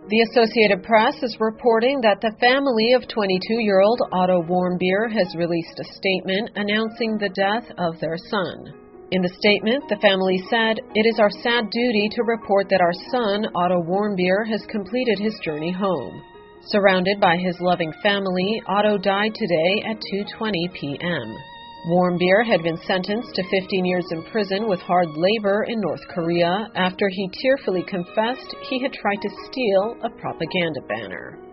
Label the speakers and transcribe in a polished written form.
Speaker 1: The Associated Press is reporting that the family of 22-year-old Otto Warmbier has released a statement announcing the death of their son. In the statement, the family said, "It is our sad duty to report that our son, Otto Warmbier, has completed his journey home." Surrounded by his loving family, Otto died today at 2:20 p.m. Warmbier had been sentenced to 15 years in prison with hard labor in North Korea after he tearfully confessed he had tried to steal a propaganda banner.